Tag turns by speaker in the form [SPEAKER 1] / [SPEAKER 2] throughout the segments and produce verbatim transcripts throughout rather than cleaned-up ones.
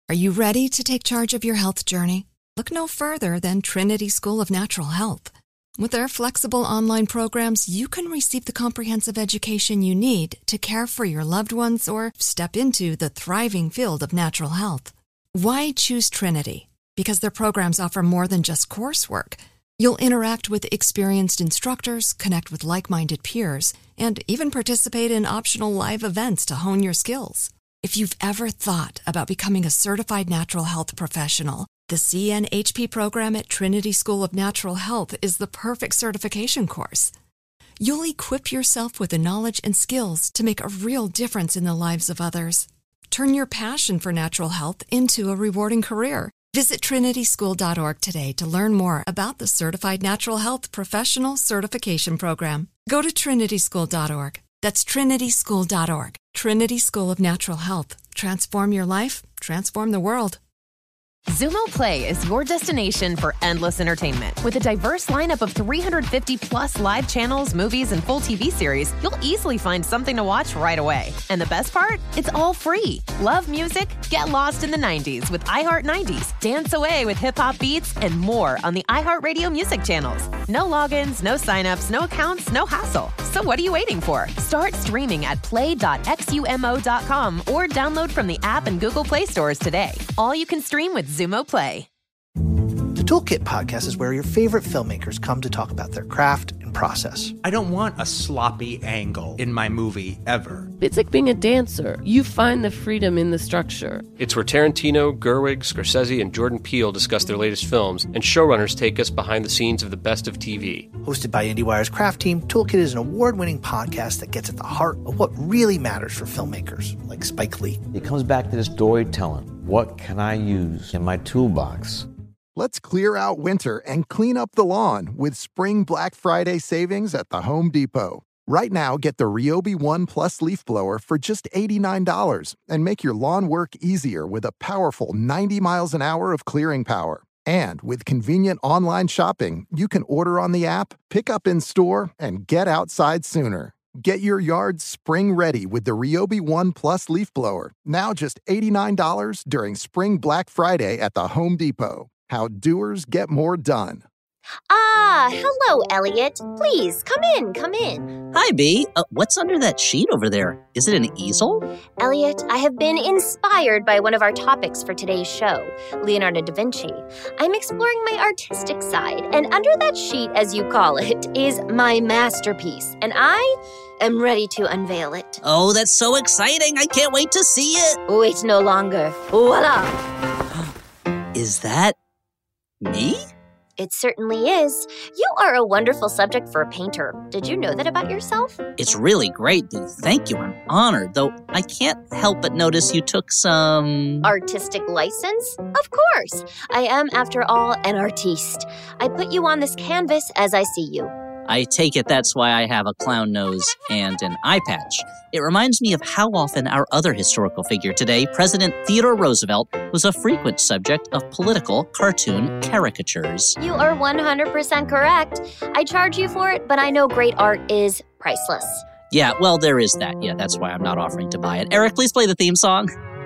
[SPEAKER 1] Are you ready to take charge of your health journey? Look no further than Trinity School of Natural Health. With their flexible online programs, you can receive the comprehensive education you need to care for your loved ones or step into the thriving field of natural health. Why choose Trinity? Because their programs offer more than just coursework. You'll interact with experienced instructors, connect with like-minded peers, and even participate in optional live events to hone your skills. If you've ever thought about becoming a certified natural health professional, the C N H P program at Trinity School of Natural Health is the perfect certification course. You'll equip yourself with the knowledge and skills to make a real difference in the lives of others. Turn your passion for natural health into a rewarding career. Visit trinity school dot org today to learn more about the Certified Natural Health Professional Certification Program. Go to trinity school dot org. That's trinity school dot org. Trinity School of Natural Health. Transform your life, transform the world.
[SPEAKER 2] Xumo Play is your destination for endless entertainment. With a diverse lineup of three hundred fifty plus live channels, movies, and full T V series, you'll easily find something to watch right away. And the best part? It's all free. Love music? Get lost in the nineties with iHeart nineties. Dance away with hip-hop beats and more on the iHeartRadio music channels. No logins, no signups, no accounts, no hassle. So what are you waiting for? Start streaming at play dot x u m o dot com or download from the app and Google Play stores today. All you can stream with Xumo Play.
[SPEAKER 3] The Toolkit Podcast is where your favorite filmmakers come to talk about their craft and process.
[SPEAKER 4] I don't want a sloppy angle in my movie ever.
[SPEAKER 5] It's like being a dancer. You find the freedom in the structure.
[SPEAKER 6] It's where Tarantino, Gerwig, Scorsese, and Jordan Peele discuss their latest films, and showrunners take us behind the scenes of the best of T V.
[SPEAKER 3] Hosted by IndieWire's craft team, Toolkit is an award-winning podcast that gets at the heart of what really matters for filmmakers, like Spike Lee.
[SPEAKER 7] It comes back to this storytelling. What can I use in my toolbox?
[SPEAKER 8] Let's clear out winter and clean up the lawn with spring Black Friday savings at the Home Depot. Right now, get the Ryobi One Plus leaf blower for just eighty-nine dollars and make your lawn work easier with a powerful ninety miles an hour of clearing power. And with convenient online shopping, you can order on the app, pick up in store, and get outside sooner. Get your yard spring ready with the Ryobi One Plus leaf blower, now just eighty-nine dollars during Spring Black Friday at the Home Depot. How doers get more done.
[SPEAKER 9] Ah, hello, Elliot. Please, come in, come in.
[SPEAKER 10] Hi, Bea. Uh, what's under that sheet over there? Is it an easel?
[SPEAKER 9] Elliot, I have been inspired by one of our topics for today's show, Leonardo da Vinci. I'm exploring my artistic side, and under that sheet, as you call it, is my masterpiece, and I am ready to unveil it.
[SPEAKER 10] Oh, that's so exciting. I can't wait to see it.
[SPEAKER 9] Wait no longer. Voila!
[SPEAKER 10] Is that me?
[SPEAKER 9] It certainly is. You are a wonderful subject for a painter. Did you know that about yourself?
[SPEAKER 10] It's really great, Bea. Thank you. I'm honored, though I can't help but notice you took some...
[SPEAKER 9] Artistic license? Of course. I am, after all, an artiste. I put you on this canvas as I see you.
[SPEAKER 10] I take it that's why I have a clown nose and an eye patch. It reminds me of how often our other historical figure today, President Theodore Roosevelt, was a frequent subject of political cartoon caricatures.
[SPEAKER 9] You are one hundred percent correct. I charge you for it, but I know great art is priceless.
[SPEAKER 10] Yeah, well, there is that. Yeah, that's why I'm not offering to buy it. Eric, please play the theme song.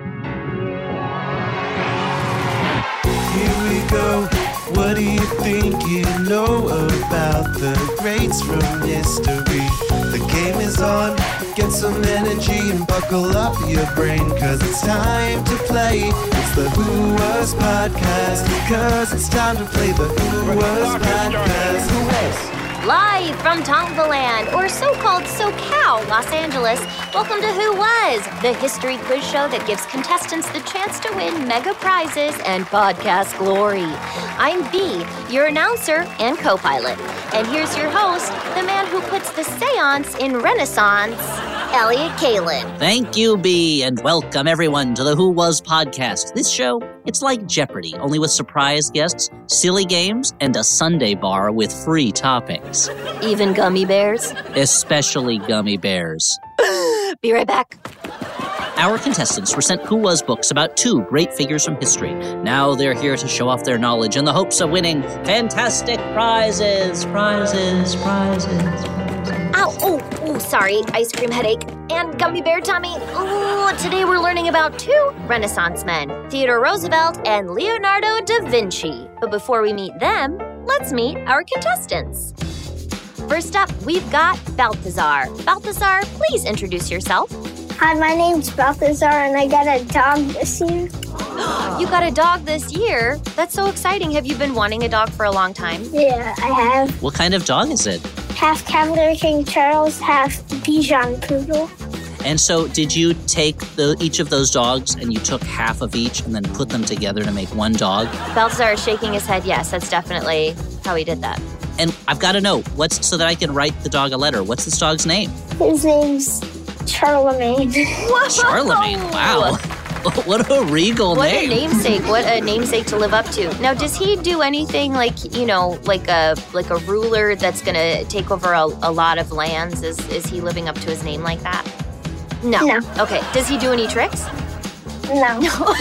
[SPEAKER 11] Here we go. What do you think you know about the greats from history? The game is on. Get some energy and buckle up your brain, cause it's time to play. It's the Who Was Podcast, cause it's time to play the Who Was Podcast. Who was?
[SPEAKER 9] Live from Tongaland, or so-called SoCal, Los Angeles, welcome to Who Was, the history quiz show that gives contestants the chance to win mega prizes and podcast glory. I'm Bea, your announcer and co-pilot. And here's your host, the man who puts the seance in Renaissance, Elliot Kalan.
[SPEAKER 10] Thank you, Bea, and welcome everyone to the Who Was Podcast. This show, it's like Jeopardy, only with surprise guests, silly games, and a sundae bar with free toppings.
[SPEAKER 9] Even gummy bears?
[SPEAKER 10] Especially gummy bears.
[SPEAKER 9] Be right back.
[SPEAKER 10] Our contestants were sent Who Was books about two great figures from history. Now they're here to show off their knowledge in the hopes of winning fantastic prizes, prizes, prizes.
[SPEAKER 9] Ow, oh, oh. Ooh, sorry, ice cream headache and gummy bear tummy. Ooh, today we're learning about two Renaissance men, Theodore Roosevelt and Leonardo da Vinci. But before we meet them, let's meet our contestants. First up, we've got Balthazar. Balthazar, please introduce yourself.
[SPEAKER 12] Hi, my name's Balthazar, and I got a dog this year.
[SPEAKER 9] You got a dog this year? That's so exciting. Have you been wanting a dog for a long time?
[SPEAKER 12] Yeah, I have.
[SPEAKER 10] What kind of dog is it?
[SPEAKER 12] Half Cavalier King Charles, half Bichon Poodle.
[SPEAKER 10] And so did you take the, each of those dogs and you took half of each and then put them together to make one dog?
[SPEAKER 9] Balthazar is shaking his head. Yes, that's definitely how he did that.
[SPEAKER 10] And I've got to know, what's so that I can write the dog a letter. What's this dog's name?
[SPEAKER 12] His name's Charlemagne.
[SPEAKER 10] Charlemagne, wow. What a regal
[SPEAKER 9] what
[SPEAKER 10] name.
[SPEAKER 9] What a namesake. What a namesake to live up to. Now, does he do anything like, you know, like a like a ruler that's going to take over a, a lot of lands? Is, is he living up to his name like that? No.
[SPEAKER 12] No.
[SPEAKER 9] Okay. Does he do any tricks?
[SPEAKER 12] No.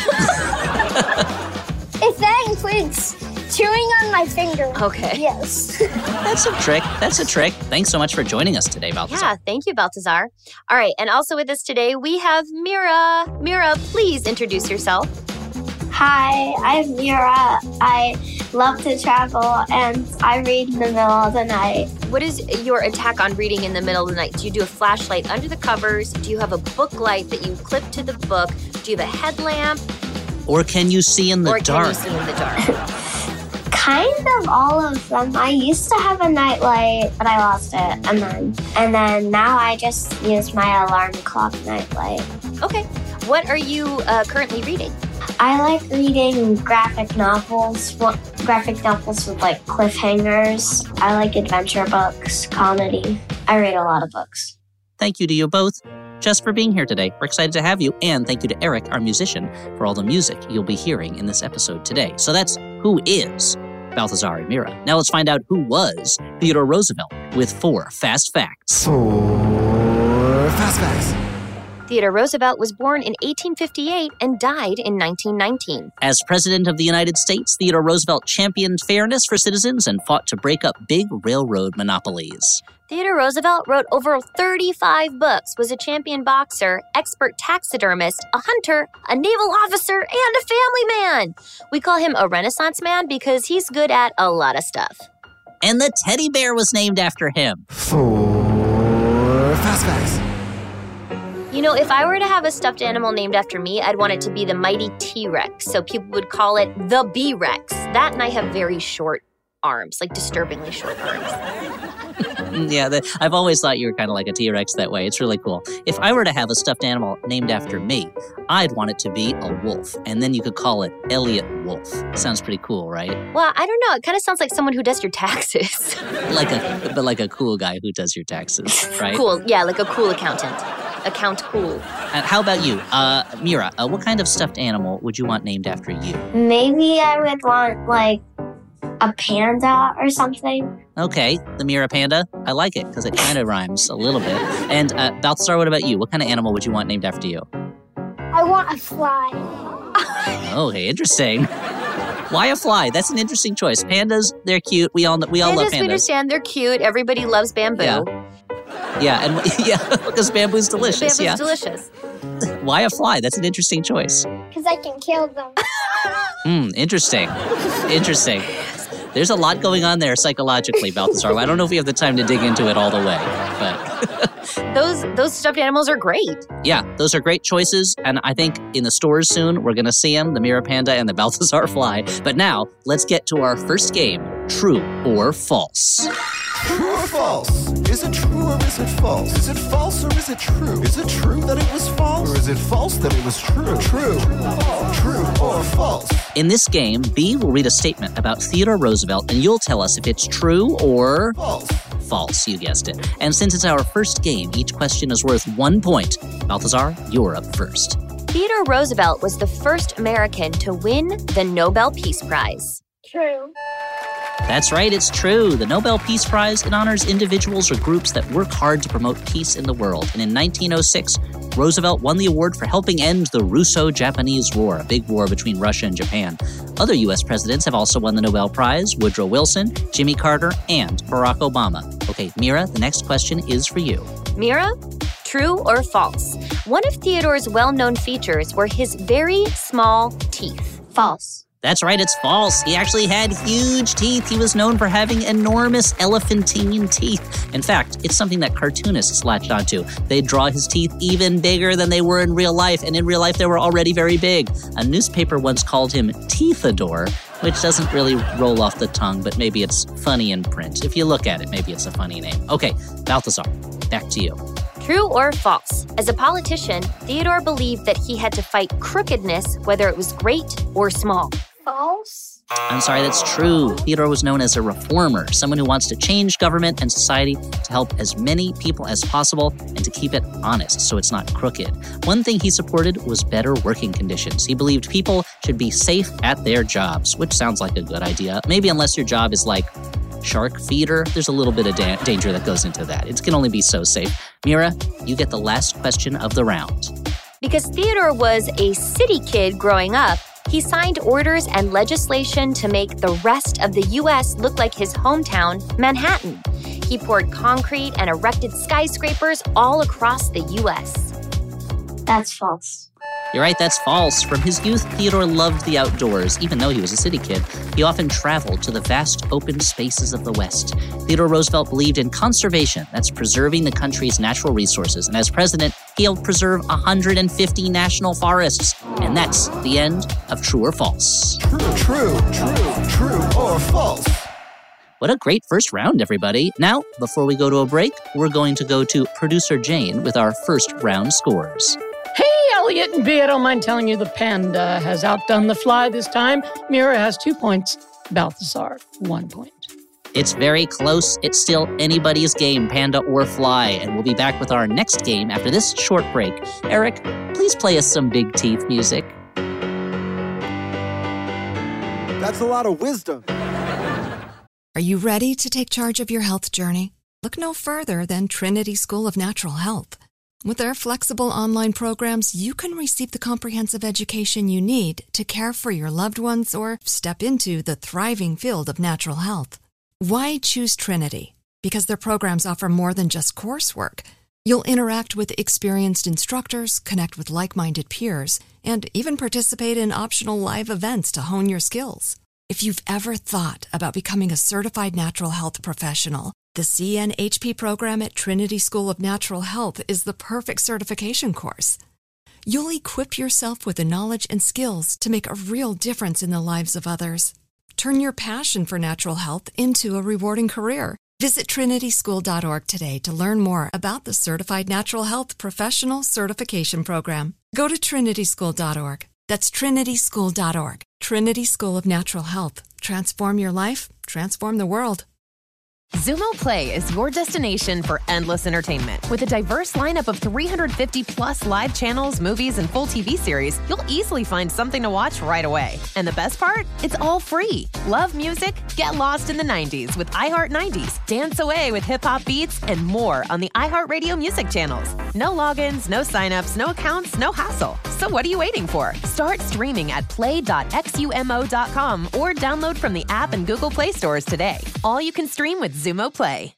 [SPEAKER 12] If that includes chewing on my finger.
[SPEAKER 9] Okay.
[SPEAKER 12] Yes.
[SPEAKER 10] That's a trick. That's a trick. Thanks so much for joining us today, Balthazar.
[SPEAKER 9] Yeah, thank you, Balthazar. All right, and also with us today, we have Mira. Mira, please introduce yourself.
[SPEAKER 12] Hi, I'm Mira. I love to travel, and I read in the middle of the night.
[SPEAKER 9] What is your attack on reading in the middle of the night? Do you do a flashlight under the covers? Do you have a book light that you clip to the book? Do you have a headlamp?
[SPEAKER 10] Or can you see in the
[SPEAKER 9] or
[SPEAKER 10] dark?
[SPEAKER 9] Or can you see in the dark?
[SPEAKER 12] Kind of all of them. I used to have a nightlight, but I lost it. And then and then now I just use my alarm clock nightlight.
[SPEAKER 9] Okay. What are you uh, currently reading?
[SPEAKER 12] I like reading graphic novels, graphic novels with like cliffhangers. I like adventure books, comedy. I read a lot of books.
[SPEAKER 10] Thank you to you both just for being here today. We're excited to have you. And thank you to Eric, our musician, for all the music you'll be hearing in this episode today. So that's Who Is Balthazar and Mira. Now let's find out who was Theodore Roosevelt with four fast facts.
[SPEAKER 11] Four fast facts.
[SPEAKER 9] Theodore Roosevelt was born in eighteen fifty-eight and died in nineteen nineteen.
[SPEAKER 10] As President of the United States, Theodore Roosevelt championed fairness for citizens and fought to break up big railroad monopolies.
[SPEAKER 9] Theodore Roosevelt wrote over thirty-five books, was a champion boxer, expert taxidermist, a hunter, a naval officer, and a family man. We call him a Renaissance man because he's good at a lot of stuff.
[SPEAKER 10] And the teddy bear was named after him.
[SPEAKER 11] Four fast facts.
[SPEAKER 9] You know, if I were to have a stuffed animal named after me, I'd want it to be the mighty T-Rex. So people would call it the B-Rex. That and I have very short arms, like disturbingly short arms.
[SPEAKER 10] Yeah, the, I've always thought you were kind of like a T-Rex that way. It's really cool. If I were to have a stuffed animal named after me, I'd want it to be a wolf. And then you could call it Elliot Wolf. Sounds pretty cool, right?
[SPEAKER 9] Well, I don't know. It kind of sounds like someone who does your taxes.
[SPEAKER 10] like a, but like a cool guy who does your taxes, right?
[SPEAKER 9] Cool. Yeah, like a cool accountant. Account cool.
[SPEAKER 10] And how about you? Uh, Mira, uh, what kind of stuffed animal would you want named after you?
[SPEAKER 12] Maybe I would want, like, a panda or something.
[SPEAKER 10] Okay, the Mira panda. I like it because it kind of rhymes a little bit. And uh, Balthazar, what about you? What kind of animal would you want named after you?
[SPEAKER 12] I want a fly.
[SPEAKER 10] Okay, interesting. Why a fly? That's an interesting choice. Pandas, they're cute. We all we all
[SPEAKER 9] pandas,
[SPEAKER 10] love pandas.
[SPEAKER 9] We understand they're cute. Everybody loves bamboo.
[SPEAKER 10] Yeah, yeah, and yeah, because bamboo's delicious.
[SPEAKER 9] Bamboo's
[SPEAKER 10] yeah,
[SPEAKER 9] delicious.
[SPEAKER 10] Why a fly? That's an interesting choice.
[SPEAKER 12] Because I can kill them.
[SPEAKER 10] Hmm, interesting. Interesting. There's a lot going on there psychologically, Balthazar. I don't know if we have the time to dig into it all the way, but
[SPEAKER 9] those those stuffed animals are great.
[SPEAKER 10] Yeah, those are great choices, and I think in the stores soon we're going to see them, the Mira Panda and the Balthazar Fly. But now, let's get to our first game, True or False.
[SPEAKER 11] True or false? Is it true or is it false? Is it false or is it true? Is it true that it was false? Or is it false that it was true? True. True or false?
[SPEAKER 10] In this game, B will read a statement about Theodore Roosevelt, and you'll tell us if it's true or...
[SPEAKER 11] False.
[SPEAKER 10] False, you guessed it. And since it's our first game, each question is worth one point. Balthazar, you're up first.
[SPEAKER 9] Theodore Roosevelt was the first American to win the Nobel Peace Prize.
[SPEAKER 12] True.
[SPEAKER 10] That's right, it's true. The Nobel Peace Prize, it honors individuals or groups that work hard to promote peace in the world. And in nineteen oh six, Roosevelt won the award for helping end the Russo-Japanese War, a big war between Russia and Japan. Other U S presidents have also won the Nobel Prize: Woodrow Wilson, Jimmy Carter, and Barack Obama. Okay, Mira, the next question is for you.
[SPEAKER 9] Mira, true or false? One of Theodore's well-known features were his very small teeth.
[SPEAKER 12] False.
[SPEAKER 10] That's right, it's false. He actually had huge teeth. He was known for having enormous elephantine teeth. In fact, it's something that cartoonists latched onto. They'd draw his teeth even bigger than they were in real life, and in real life they were already very big. A newspaper once called him Teethadore, which doesn't really roll off the tongue, but maybe it's funny in print. If you look at it, maybe it's a funny name. Okay, Balthazar, back to you.
[SPEAKER 9] True or false? As a politician, Theodore believed that he had to fight crookedness, whether it was great or small.
[SPEAKER 12] False.
[SPEAKER 10] I'm sorry, that's true. Theodore was known as a reformer, someone who wants to change government and society to help as many people as possible and to keep it honest so it's not crooked. One thing he supported was better working conditions. He believed people should be safe at their jobs, which sounds like a good idea. Maybe unless your job is like shark feeder, there's a little bit of da- danger that goes into that. It can only be so safe. Mira, you get the last question of the round.
[SPEAKER 9] Because Theodore was a city kid growing up, he signed orders and legislation to make the rest of the U S look like his hometown, Manhattan. He poured concrete and erected skyscrapers all across the U S.
[SPEAKER 12] That's false.
[SPEAKER 10] You're right, that's false. From his youth, Theodore loved the outdoors. Even though he was a city kid, he often traveled to the vast open spaces of the West. Theodore Roosevelt believed in conservation, that's preserving the country's natural resources. And as president, he helped preserve one hundred fifty national forests. And that's the end of True or False.
[SPEAKER 11] True, true, true, true or false.
[SPEAKER 10] What a great first round, everybody. Now, before we go to a break, we're going to go to producer Jane with our first round scores.
[SPEAKER 5] Hey, Elliot and B, I don't mind telling you the panda has outdone the fly this time. Mira has two points. Balthazar, one point.
[SPEAKER 10] It's very close. It's still anybody's game, panda or fly. And we'll be back with our next game after this short break. Eric, please play us some Big Teeth music.
[SPEAKER 11] That's a lot of wisdom.
[SPEAKER 1] Are you ready to take charge of your health journey? Look no further than Trinity School of Natural Health. With their flexible online programs, you can receive the comprehensive education you need to care for your loved ones or step into the thriving field of natural health. Why choose Trinity? Because their programs offer more than just coursework. You'll interact with experienced instructors, connect with like-minded peers, and even participate in optional live events to hone your skills. If you've ever thought about becoming a certified natural health professional, the C N H P program at Trinity School of Natural Health is the perfect certification course. You'll equip yourself with the knowledge and skills to make a real difference in the lives of others. Turn your passion for natural health into a rewarding career. Visit trinity school dot org today to learn more about the Certified Natural Health Professional Certification Program. Go to trinity school dot org. That's trinity school dot org. Trinity School of Natural Health. Transform your life, transform the world.
[SPEAKER 2] Zumo Play is your destination for endless entertainment. With a diverse lineup of three hundred fifty plus live channels, movies, and full T V series, you'll easily find something to watch right away. And the best part? It's all free. Love music? Get lost in the nineties with iHeart nineties. Dance away with hip-hop beats and more on the iHeartRadio music channels. No logins, no signups, no accounts, no hassle. So what are you waiting for? Start streaming at play dot xumo dot com or download from the app and Google Play stores today. All you can stream with Zumo Play.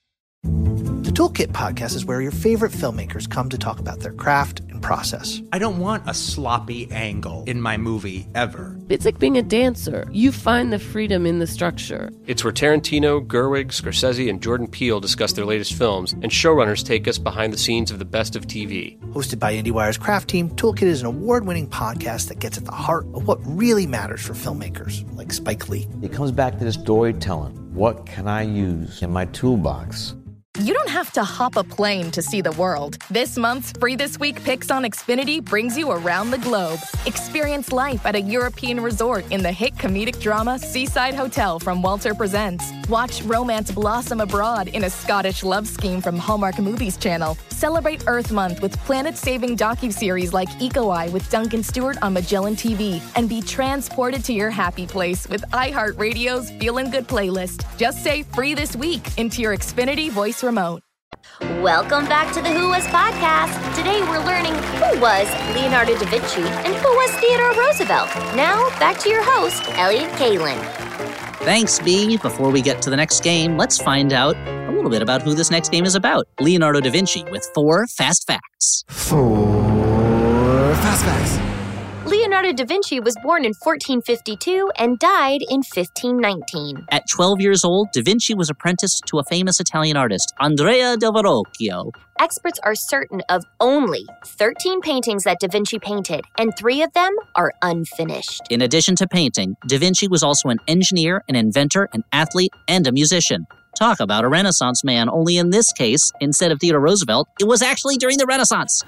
[SPEAKER 3] The Toolkit Podcast is where your favorite filmmakers come to talk about their craft and process.
[SPEAKER 4] I don't want a sloppy angle in my movie ever.
[SPEAKER 5] It's like being a dancer. You find the freedom in the structure.
[SPEAKER 6] It's where Tarantino, Gerwig, Scorsese, and Jordan Peele discuss their latest films, and showrunners take us behind the scenes of the best of T V.
[SPEAKER 3] Hosted by IndieWire's Craft Team, Toolkit is an award-winning podcast that gets at the heart of what really matters for filmmakers, like Spike Lee.
[SPEAKER 7] It comes back to the storytelling. What can I use in my toolbox?
[SPEAKER 13] You don't have to hop a plane to see the world. This month's Free This Week Picks on Xfinity brings you around the globe. Experience life at a European resort in the hit comedic drama Seaside Hotel from Walter Presents. Watch romance blossom abroad in a Scottish love scheme from Hallmark Movies Channel. Celebrate Earth Month with planet-saving docuseries like Eco Eye with Duncan Stewart on Magellan T V. And be transported to your happy place with iHeartRadio's Feelin' Good playlist. Just say Free This Week into your Xfinity voice remote.
[SPEAKER 9] Welcome back to the Who Was podcast. Today we're learning who was Leonardo da Vinci and who was Theodore Roosevelt. Now, back to your host, Elliott Kalan.
[SPEAKER 10] Thanks, B. Before we get to the next game, let's find out a little bit about who this next game is about. Leonardo da Vinci with four fast facts.
[SPEAKER 11] Four fast facts.
[SPEAKER 9] Leonardo da Vinci was born in fourteen fifty-two and died in fifteen nineteen.
[SPEAKER 10] At twelve years old, da Vinci was apprenticed to a famous Italian artist, Andrea del Verrocchio.
[SPEAKER 9] Experts are certain of only thirteen paintings that da Vinci painted, and three of them are unfinished.
[SPEAKER 10] In addition to painting, da Vinci was also an engineer, an inventor, an athlete, and a musician. Talk about a Renaissance man, only in this case, instead of Theodore Roosevelt, it was actually during the Renaissance.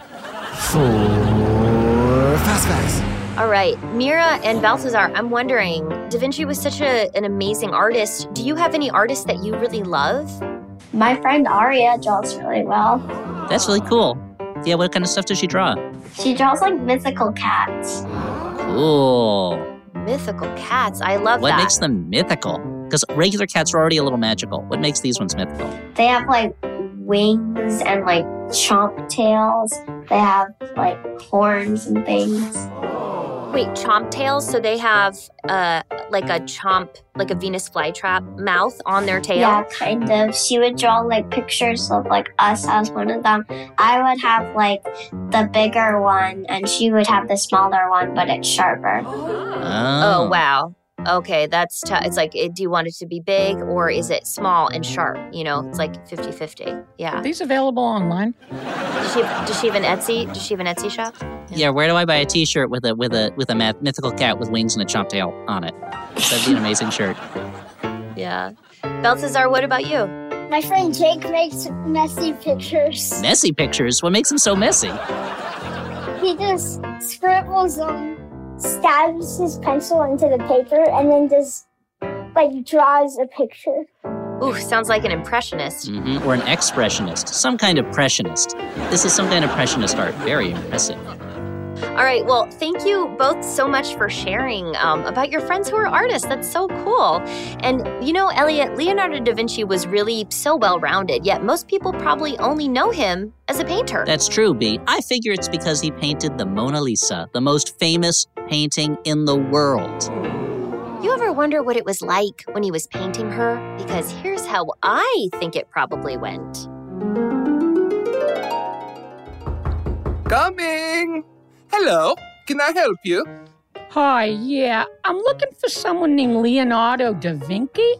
[SPEAKER 11] Four fast facts.
[SPEAKER 9] All right, Mira and Balthazar, I'm wondering, da Vinci was such a, an amazing artist. Do you have any artists that you really love?
[SPEAKER 12] My friend Aria draws really well.
[SPEAKER 10] That's really cool. Yeah, what kind of stuff does she draw?
[SPEAKER 12] She draws like mythical cats.
[SPEAKER 10] Cool.
[SPEAKER 9] Mythical cats, I love
[SPEAKER 10] what
[SPEAKER 9] that.
[SPEAKER 10] What makes them mythical? Because regular cats are already a little magical. What makes these ones mythical?
[SPEAKER 12] They have like wings and like chomp tails. They have like horns and things.
[SPEAKER 9] Wait, chomp tails? So they have uh, like a chomp, like a Venus flytrap mouth on their tail?
[SPEAKER 12] Yeah, kind of. She would draw like pictures of like us as one of them. I would have like the bigger one and she would have the smaller one, but it's sharper.
[SPEAKER 10] Oh,
[SPEAKER 9] oh wow. Okay, that's tough. It's like, do you want it to be big or is it small and sharp? You know, it's like fifty-fifty. Yeah.
[SPEAKER 5] Are these available online?
[SPEAKER 9] Does she, does she have an Etsy? Does she have an Etsy shop?
[SPEAKER 10] Yeah. yeah, where do I buy a t-shirt with a with a with a mythical cat with wings and a chomp tail on it? That'd be an amazing shirt.
[SPEAKER 9] Yeah. Balthazar, what about you?
[SPEAKER 14] My friend Jake makes messy pictures.
[SPEAKER 10] Messy pictures? What makes them so messy?
[SPEAKER 14] He just scribbles them. Stabs his pencil into the paper and then just, like, draws a picture.
[SPEAKER 9] Ooh, sounds like an impressionist.
[SPEAKER 10] Mm-hmm. Or an expressionist. Some kind of pressionist. This is some kind of pressionist art. Very impressive.
[SPEAKER 9] All right, well, thank you both so much for sharing um, about your friends who are artists. That's so cool. And, you know, Elliott, Leonardo da Vinci was really so well-rounded, yet most people probably only know him as a painter.
[SPEAKER 10] That's true, B. I figure it's because he painted the Mona Lisa, the most famous painting in the world.
[SPEAKER 9] You ever wonder what it was like when he was painting her? Because here's how I think it probably went.
[SPEAKER 15] Coming! Hello, can I help you?
[SPEAKER 5] Hi, yeah. I'm looking for someone named Leonardo da Vinci.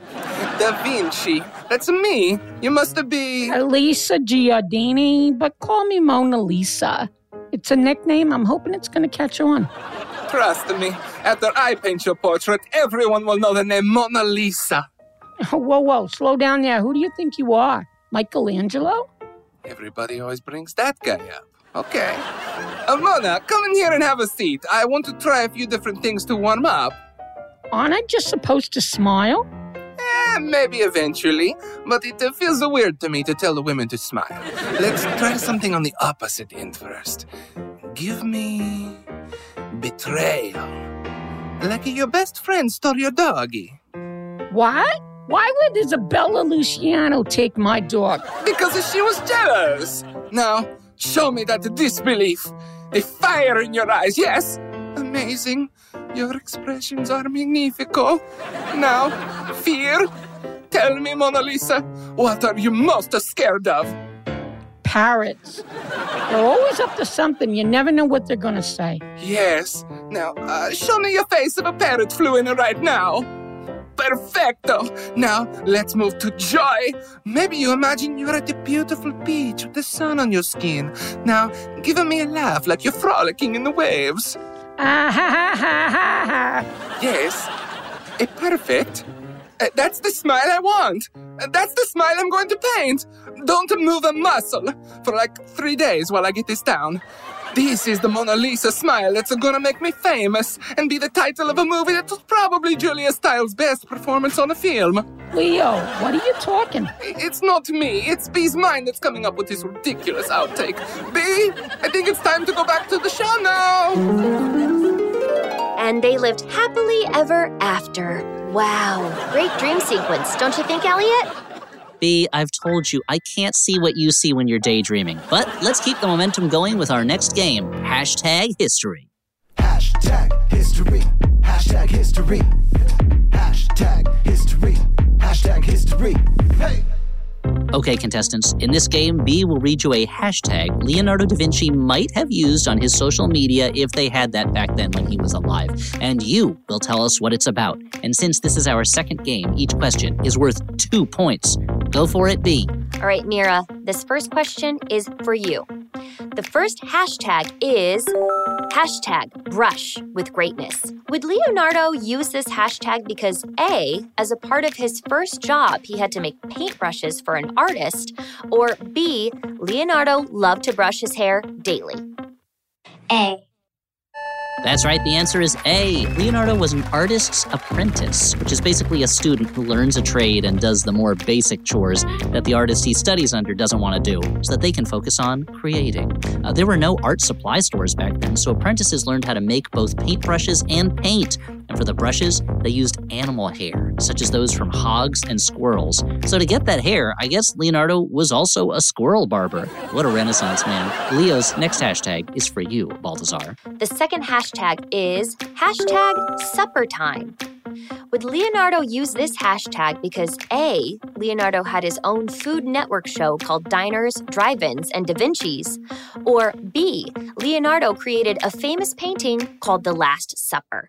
[SPEAKER 15] Da Vinci? That's me. You must be...
[SPEAKER 5] Elisa Giardini, but call me Mona Lisa. It's a nickname. I'm hoping it's going to catch on.
[SPEAKER 15] Trust me, after I paint your portrait, everyone will know the name Mona Lisa.
[SPEAKER 5] Whoa, whoa, slow down there. Who do you think you are? Michelangelo?
[SPEAKER 15] Everybody always brings that guy up. Okay. Uh, Mona, come in here and have a seat. I want to try a few different things to warm up.
[SPEAKER 5] Aren't I just supposed to smile?
[SPEAKER 15] Eh, maybe eventually. But it uh, feels uh, weird to me to tell the women to smile. Let's try something on the opposite end first. Give me... betrayal. Like your best friend stole your doggy.
[SPEAKER 5] What? Why would Isabella Luciano take my dog?
[SPEAKER 15] Because she was jealous. Now... show me that disbelief. The fire in your eyes, yes. Amazing. Your expressions are magnifico. Now, fear. Tell me, Mona Lisa, what are you most scared of?
[SPEAKER 5] Parrots. They're always up to something. You never know what they're going to say.
[SPEAKER 15] Yes. Now, uh, show me your face if a parrot flew in right now. Perfecto! Now, let's move to joy. Maybe you imagine you're at a beautiful beach with the sun on your skin. Now, give me a laugh like you're frolicking in the waves.
[SPEAKER 5] Ah, ha, ha, ha, ha, ha.
[SPEAKER 15] Yes. Uh, perfect. Uh, that's the smile I want. Uh, that's the smile I'm going to paint. Don't move a muscle for like three days while I get this down. This is the Mona Lisa smile that's gonna make me famous and be the title of a movie that was probably Julia Stiles' best performance on a film.
[SPEAKER 5] Leo, what are you talking?
[SPEAKER 15] It's not me. It's B's mind that's coming up with this ridiculous outtake. B, I think it's time to go back to the show now.
[SPEAKER 9] And they lived happily ever after. Wow, great dream sequence, don't you think, Elliott?
[SPEAKER 10] B, I've told you, I can't see what you see when you're daydreaming. But let's keep the momentum going with our next game, Hashtag History.
[SPEAKER 11] Hashtag history. Hashtag history. Hashtag history. Hashtag history. Hey!
[SPEAKER 10] Okay, contestants, in this game, B will read you a hashtag Leonardo da Vinci might have used on his social media if they had that back then when he was alive. And you will tell us what it's about. And since this is our second game, each question is worth two points. Go for it, B.
[SPEAKER 9] All right, Mira, this first question is for you. The first hashtag is hashtag brush with greatness. Would Leonardo use this hashtag because A, as a part of his first job, he had to make paintbrushes for an artist, or B, Leonardo loved to brush his hair daily?
[SPEAKER 14] A.
[SPEAKER 10] That's right, the answer is A. Leonardo was an artist's apprentice, which is basically a student who learns a trade and does the more basic chores that the artist he studies under doesn't want to do, so that they can focus on creating. Uh, there were no art supply stores back then, so apprentices learned how to make both paintbrushes and paint. And for the brushes, they used animal hair, such as those from hogs and squirrels. So to get that hair, I guess Leonardo was also a squirrel barber. What a renaissance man. Leo's next hashtag is for you, Balthazar.
[SPEAKER 9] The second hashtag is hashtag supper time. Would Leonardo use this hashtag because A, Leonardo had his own Food Network show called Diners, Drive-Ins, and Da Vinci's, or B, Leonardo created a famous painting called The Last Supper?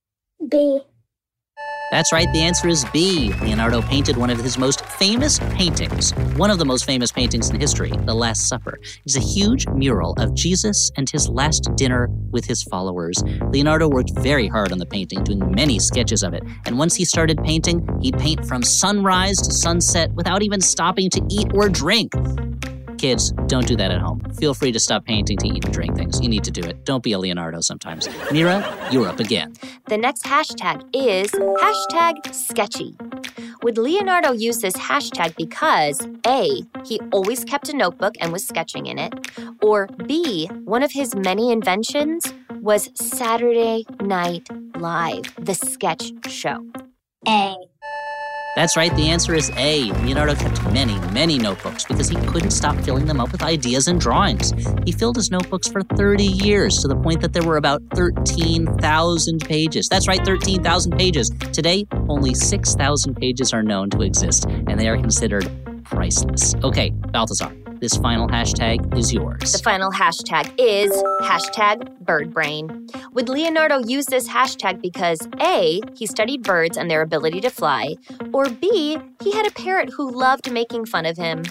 [SPEAKER 14] B.
[SPEAKER 10] That's right, the answer is B. Leonardo painted one of his most famous paintings. One of the most famous paintings in history, The Last Supper, is a huge mural of Jesus and his last dinner with his followers. Leonardo worked very hard on the painting, doing many sketches of it. And once he started painting, he'd paint from sunrise to sunset without even stopping to eat or drink. Kids, don't do that at home. Feel free to stop painting to eat and drink things. You need to do it. Don't be a Leonardo sometimes. Mira, you're up again.
[SPEAKER 9] The next hashtag is hashtag sketchy. Would Leonardo use this hashtag because A, he always kept a notebook and was sketching in it, or B, one of his many inventions was Saturday Night Live, the sketch show?
[SPEAKER 14] A.
[SPEAKER 10] That's right, the answer is A. Leonardo kept many, many notebooks because he couldn't stop filling them up with ideas and drawings. He filled his notebooks for thirty years to the point that there were about thirteen thousand pages. That's right, thirteen thousand pages. Today, only six thousand pages are known to exist, and they are considered priceless. Okay, Balthazar, this final hashtag is yours.
[SPEAKER 9] The final hashtag is hashtag birdbrain. Would Leonardo use this hashtag because A, he studied birds and their ability to fly, or B, he had a parrot who loved making fun of him?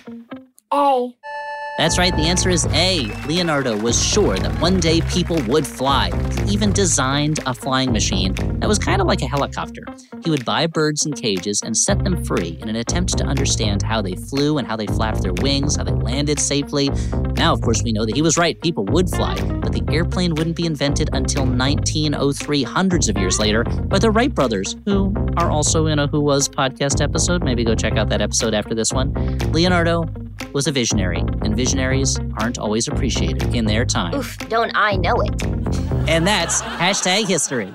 [SPEAKER 14] A.
[SPEAKER 10] That's right, the answer is A. Leonardo was sure that one day people would fly. He even designed a flying machine that was kind of like a helicopter. He would buy birds in cages and set them free in an attempt to understand how they flew and how they flapped their wings, how they landed safely. Now, of course, we know that he was right. People would fly, but the airplane wouldn't be invented until nineteen oh three, hundreds of years later, by the Wright brothers, who are also in a Who Was podcast episode. Maybe go check out that episode after this one. Leonardo was a visionary, and visionaries aren't always appreciated in their time.
[SPEAKER 9] Oof, don't I know it.
[SPEAKER 10] And that's hashtag history.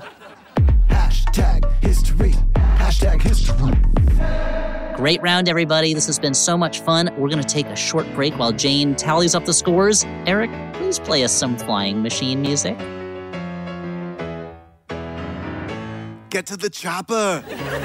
[SPEAKER 11] Hashtag history. Hashtag history.
[SPEAKER 10] Great round, everybody. This has been so much fun. We're going to take a short break while Jane tallies up the scores. Eric, please play us some flying machine music.
[SPEAKER 11] Get to the chopper.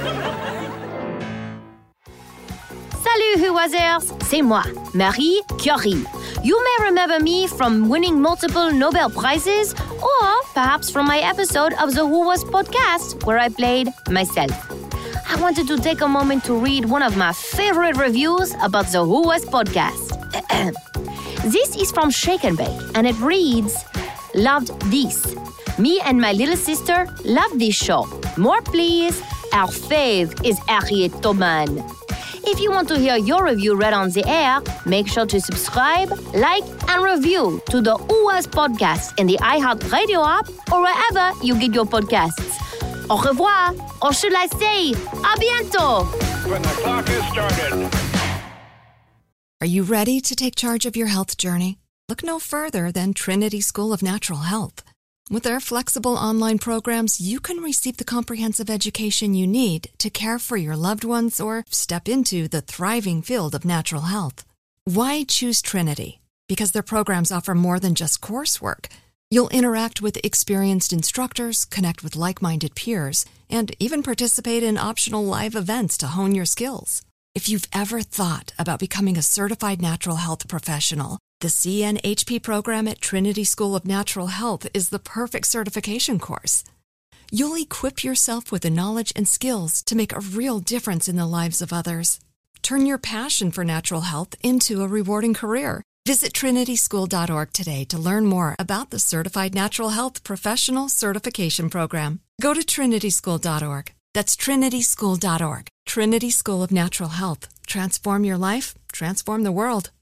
[SPEAKER 9] Salut, Who-Wasers! C'est moi, Marie Curie. You may remember me from winning multiple Nobel Prizes, or perhaps from my episode of the Who Was podcast, where I played myself. I wanted to take a moment to read one of my favorite reviews about the Who Was podcast. This is from Shake and Bake, and it reads, "Loved this. Me and my little sister love this show. More please. Our fave is Harriet Tubman." If you want to hear your review read on the air, make sure to subscribe, like, and review to the Who Was podcast in the iHeartRadio app or wherever you get your podcasts. Au revoir, or should I say, à bientôt!
[SPEAKER 16] When the clock is started.
[SPEAKER 1] Are you ready to take charge of your health journey? Look no further than Trinity School of Natural Health. With their flexible online programs, you can receive the comprehensive education you need to care for your loved ones or step into the thriving field of natural health. Why choose Trinity? Because their programs offer more than just coursework. You'll interact with experienced instructors, connect with like-minded peers, and even participate in optional live events to hone your skills. If you've ever thought about becoming a certified natural health professional, the C N H P program at Trinity School of Natural Health is the perfect certification course. You'll equip yourself with the knowledge and skills to make a real difference in the lives of others. Turn your passion for natural health into a rewarding career. Visit trinity school dot org today to learn more about the Certified Natural Health Professional Certification Program. Go to trinity school dot org. That's trinity school dot org. Trinity School of Natural Health. Transform your life, transform the world.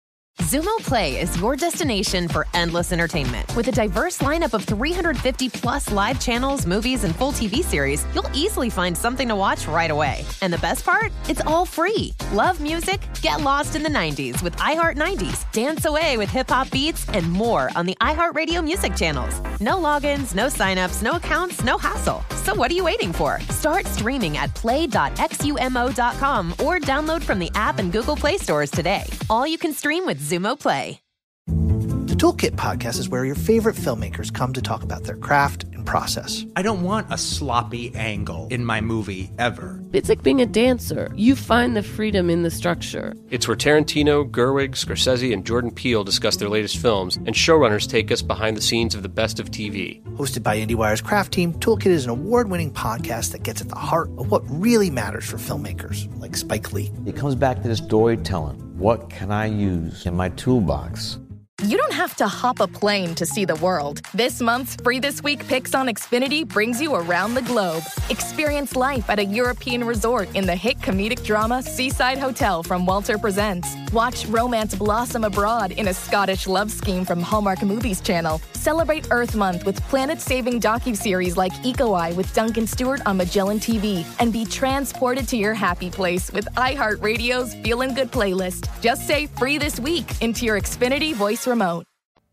[SPEAKER 2] Zumo Play is your destination for endless entertainment. With a diverse lineup of three hundred fifty plus live channels, movies, and full T V series, you'll easily find something to watch right away. And the best part? It's all free. Love music? Get lost in the nineties with iHeart nineties, dance away with hip-hop beats, and more on the iHeartRadio music channels. No logins, no signups, no accounts, no hassle. So what are you waiting for? Start streaming at play dot xumo dot com or download from the app and Google Play stores today. All you can stream with Zumo Play.
[SPEAKER 3] The Toolkit Podcast is where your favorite filmmakers come to talk about their craft and process.
[SPEAKER 4] I don't want a sloppy angle in my movie ever.
[SPEAKER 17] It's like being a dancer. You find the freedom in the structure.
[SPEAKER 6] It's where Tarantino, Gerwig, Scorsese, and Jordan Peele discuss their latest films, and showrunners take us behind the scenes of the best of T V.
[SPEAKER 3] Hosted by IndieWire's Craft Team, Toolkit is an award-winning podcast that gets at the heart of what really matters for filmmakers, like Spike Lee.
[SPEAKER 7] It comes back to the storytelling. What can I use in my toolbox?
[SPEAKER 13] You don't have to hop a plane to see the world. This month's Free This Week Picks on Xfinity brings you around the globe. Experience life at a European resort in the hit comedic drama Seaside Hotel from Walter Presents. Watch romance blossom abroad in a Scottish love scheme from Hallmark Movies Channel. Celebrate Earth Month with planet-saving docuseries like Eco Eye with Duncan Stewart on Magellan T V. And be transported to your happy place with iHeartRadio's Feelin' Good playlist. Just say Free This Week into your Xfinity voice remote.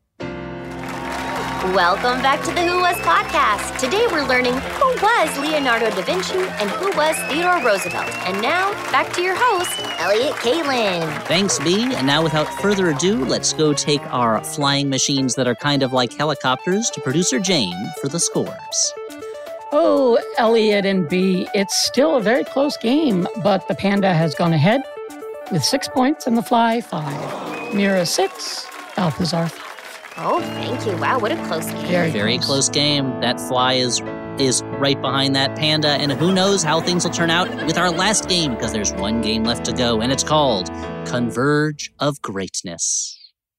[SPEAKER 9] Welcome back to the Who Was podcast. Today we're learning who was Leonardo da Vinci and who was Theodore Roosevelt. And now, back to your host, Elliott Kalan.
[SPEAKER 10] Thanks, B. And now, without further ado, let's go take our flying machines that are kind of like helicopters to producer Jane for the scores.
[SPEAKER 5] Oh, Elliott and B, it's still a very close game, but the Panda has gone ahead with six points and the Fly five. Mira six, Balthazar five.
[SPEAKER 9] Oh, thank you. Wow, what a close game.
[SPEAKER 10] Very, Very close. close game. That Fly is is right behind that Panda, and who knows how things will turn out with our last game, because there's one game left to go, and it's called Converge of Greatness.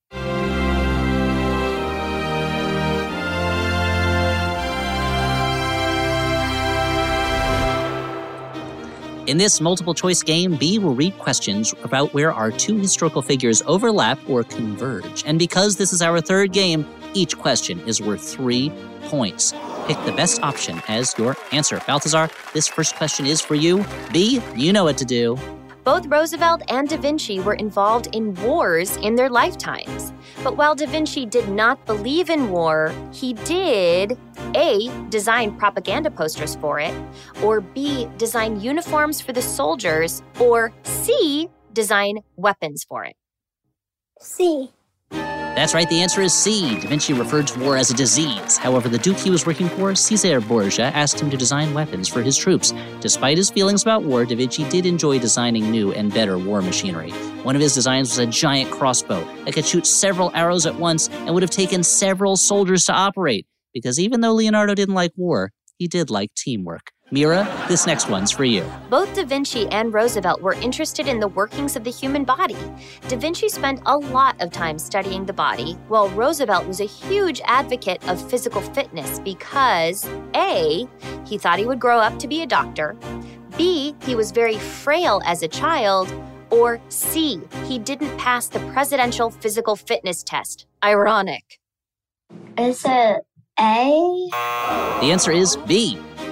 [SPEAKER 10] In this multiple-choice game, B will read questions about where our two historical figures overlap or converge. And because this is our third game, each question is worth three points. Pick the best option as your answer. Balthazar, this first question is for you. B, you know what to do.
[SPEAKER 9] Both Roosevelt and Da Vinci were involved in wars in their lifetimes. But while Da Vinci did not believe in war, he did A, design propaganda posters for it, or B, design uniforms for the soldiers, or C, design weapons for it.
[SPEAKER 14] C.
[SPEAKER 10] That's right, the answer is C. Da Vinci referred to war as a disease. However, the duke he was working for, Cesare Borgia, asked him to design weapons for his troops. Despite his feelings about war, Da Vinci did enjoy designing new and better war machinery. One of his designs was a giant crossbow that could shoot several arrows at once and would have taken several soldiers to operate. Because even though Leonardo didn't like war, he did like teamwork. Mira, this next one's for you.
[SPEAKER 9] Both Da Vinci and Roosevelt were interested in the workings of the human body. Da Vinci spent a lot of time studying the body, while Roosevelt was a huge advocate of physical fitness because A, he thought he would grow up to be a doctor, B, he was very frail as a child, or C, he didn't pass the presidential physical fitness test. Ironic.
[SPEAKER 14] Is it A?
[SPEAKER 10] The answer is B.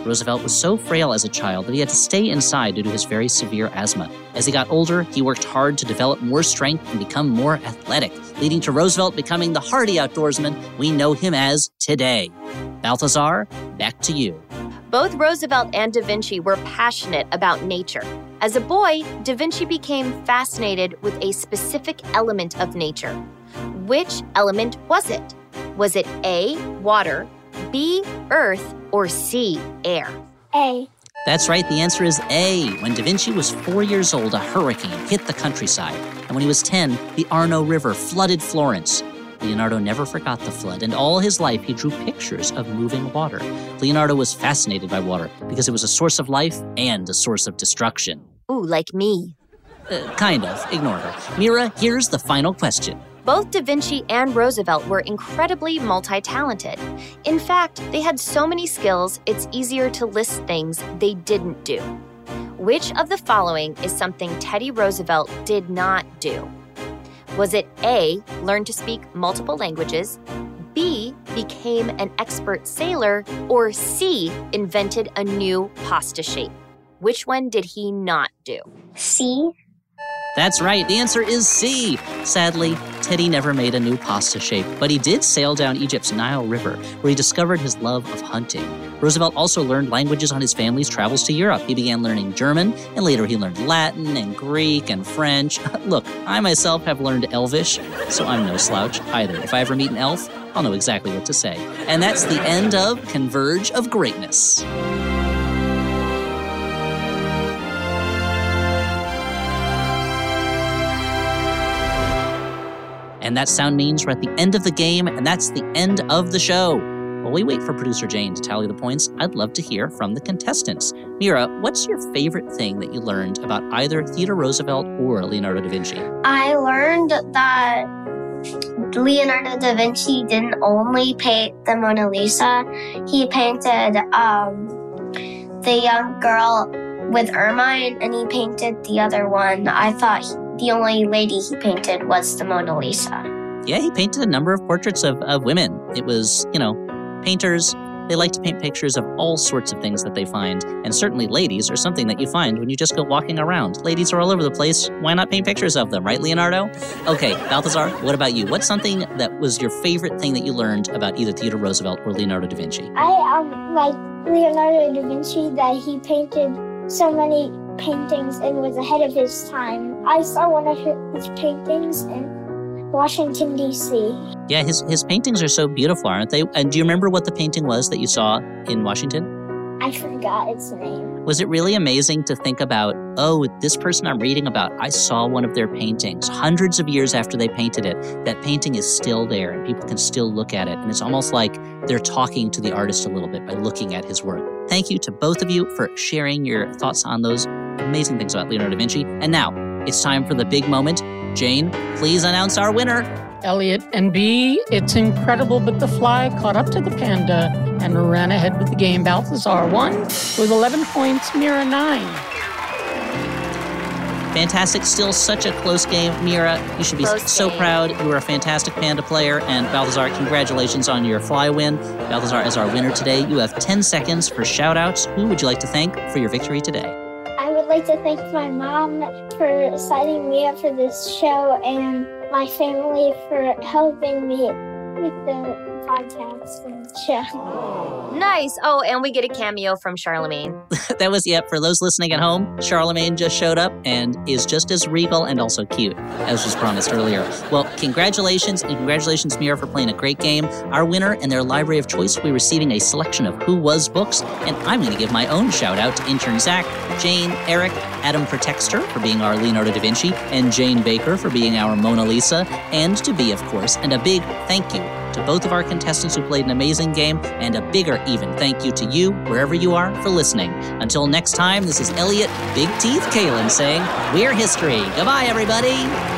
[SPEAKER 10] Roosevelt was so frail as a child that he had to stay inside due to his very severe asthma. As he got older, he worked hard to develop more strength and become more athletic, leading to Roosevelt becoming the hardy outdoorsman we know him as today. Balthazar, back to you.
[SPEAKER 9] Both Roosevelt and Da Vinci were passionate about nature. As a boy, Da Vinci became fascinated with a specific element of nature. Which element was it? Was it A, water, B, earth, or C, air?
[SPEAKER 14] A.
[SPEAKER 10] That's right, the answer is A. When Da Vinci was four years old, a hurricane hit the countryside. And when he was ten, the Arno River flooded Florence. Leonardo never forgot the flood, and all his life he drew pictures of moving water. Leonardo was fascinated by water because it was a source of life and a source of destruction.
[SPEAKER 9] Ooh, like me.
[SPEAKER 10] Uh, kind of. Ignore her. Mira, here's the final question.
[SPEAKER 9] Both Da Vinci and Roosevelt were incredibly multi-talented. In fact, they had so many skills, it's easier to list things they didn't do. Which of the following is something Teddy Roosevelt did not do? Was it A, learn to speak multiple languages, B, became an expert sailor, or C, invented a new pasta shape? Which one did he not do?
[SPEAKER 14] C.
[SPEAKER 10] That's right, the answer is C. Sadly, Teddy never made a new pasta shape, but he did sail down Egypt's Nile River, where he discovered his love of hunting. Roosevelt also learned languages on his family's travels to Europe. He began learning German, and later he learned Latin and Greek and French. Look, I myself have learned Elvish, so I'm no slouch either. If I ever meet an elf, I'll know exactly what to say. And that's the end of Converge of Greatness. And that sound means we're at the end of the game, and that's the end of the show. While we wait for producer Jane to tally the points, I'd love to hear from the contestants. Mira, what's your favorite thing that you learned about either Theodore Roosevelt or Leonardo da Vinci?
[SPEAKER 14] I learned that Leonardo da Vinci didn't only paint the Mona Lisa. He painted um, the young girl with ermine, and he painted the other one. I thought he, the only lady he painted was the Mona Lisa.
[SPEAKER 10] Yeah, he painted a number of portraits of, of women. It was, you know, painters, they like to paint pictures of all sorts of things that they find. And certainly ladies are something that you find when you just go walking around. Ladies are all over the place. Why not paint pictures of them, right, Leonardo? Okay, Balthazar, what about you? What's something that was your favorite thing that you learned about either Theodore Roosevelt or Leonardo da Vinci?
[SPEAKER 14] I um like Leonardo da Vinci that he painted so many paintings and was ahead of his time. I saw one of his paintings in Washington, D C
[SPEAKER 10] Yeah, his, his paintings are so beautiful, aren't they? And do you remember what the painting was that you saw in Washington?
[SPEAKER 14] I forgot its name.
[SPEAKER 10] Was it really amazing to think about, oh, this person I'm reading about, I saw one of their paintings hundreds of years after they painted it. That painting is still there and people can still look at it. And it's almost like they're talking to the artist a little bit by looking at his work. Thank you to both of you for sharing your thoughts on those amazing things about Leonardo da Vinci. And now it's time for the big moment. Jane, please announce our winner.
[SPEAKER 5] Elliot and B, it's incredible, but the fly caught up to the panda and ran ahead with the game. Balthazar won with eleven points, Mira nine.
[SPEAKER 10] Fantastic. Still such a close game. Mira, you should be
[SPEAKER 9] Close
[SPEAKER 10] so
[SPEAKER 9] game.
[SPEAKER 10] proud. You were a fantastic panda player. And Balthazar, congratulations on your fly win. Balthazar, as our winner today, you have ten seconds for shout-outs. Who would you like to thank for your victory today?
[SPEAKER 14] I would like to thank my mom for signing me up for this show and my family for helping me with the podcast and show.
[SPEAKER 9] Nice. Oh, and we get a cameo from Charlemagne.
[SPEAKER 10] That was, yeah, for those listening at home, Charlemagne just showed up and is just as regal and also cute, as was promised earlier. Well, congratulations, and congratulations, Mira, for playing a great game. Our winner and their library of choice will be receiving a selection of Who Was books, and I'm going to give my own shout-out to intern Zach, Jane, Eric, Adam Protexter for being our Leonardo da Vinci, and Jane Baker for being our Mona Lisa, and to B, of course, and a big thank you to both of our contestants who played an amazing game, and a bigger even thank you to you, wherever you are, for listening. Until next time, this is Elliot Big Teeth Kalin saying, we're history. Goodbye, everybody.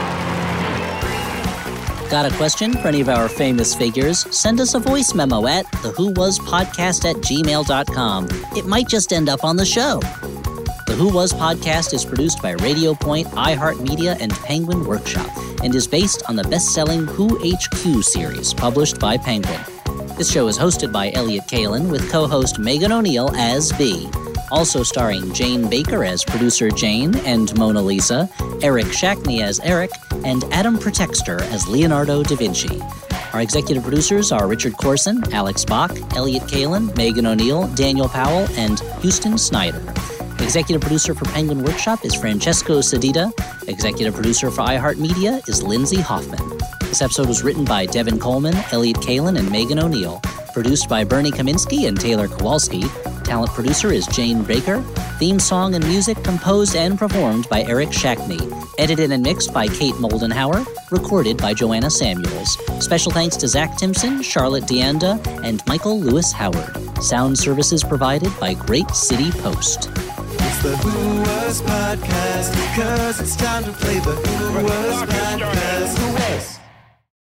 [SPEAKER 10] Got a question for any of our famous figures? Send us a voice memo at the who was podcast at gmail dot com. It might just end up on the show. The Who Was podcast is produced by Radio Point, iHeartMedia, and Penguin Workshop, and is based on the best-selling Who H Q series published by Penguin. This show is hosted by Elliot Kalin with co-host Megan O'Neill as Bee. Also starring Jane Baker as producer Jane and Mona Lisa, Eric Shackney as Eric, and Adam Protexter as Leonardo da Vinci. Our executive producers are Richard Corson, Alex Bach, Elliot Kalin, Megan O'Neill, Daniel Powell, and Houston Snyder. Executive producer for Penguin Workshop is Francesco Sedita. Executive producer for iHeartMedia is Lindsay Hoffman. This episode was written by Devin Coleman, Elliot Kalin, and Megan O'Neill. Produced by Bernie Kaminsky and Taylor Kowalski. Talent producer is Jane Baker. Theme song and music composed and performed by Eric Shackney. Edited and mixed by Kate Moldenhauer. Recorded by Joanna Samuels. Special thanks to Zach Timpson, Charlotte Deanda, and Michael Lewis Howard. Sound services provided by Great City Post.
[SPEAKER 11] It's the Who Was Podcast, because it's time to play the Who Was Podcast.